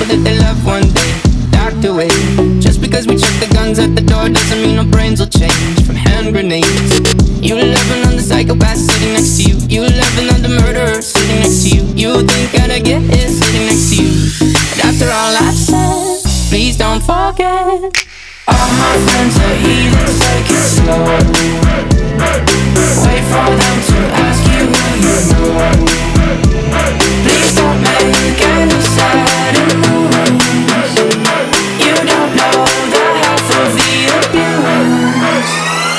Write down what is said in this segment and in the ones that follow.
that they love one day docked away. Just because we check the guns at the door doesn't mean our brains will change from hand grenades. You loving on the psychopath sitting next to you. You loving on the murderer sitting next to you. You think I'd get it sitting next to you. But after all I've said, please don't forget, all my friends are heathens, take it slow. Wait for them to ask you who you know. Please don't make any sudden moves. You don't know the half of the abuse.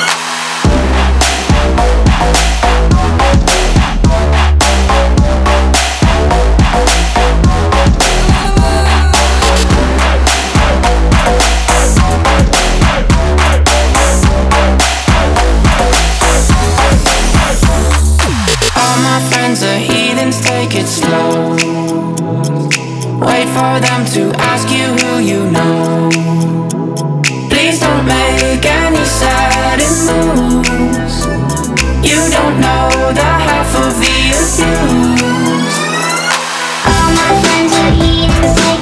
Take it slow. Wait for them to ask you who you know. Please don't make any sudden moves. You don't know the half of the abuse. All my friends are heathens.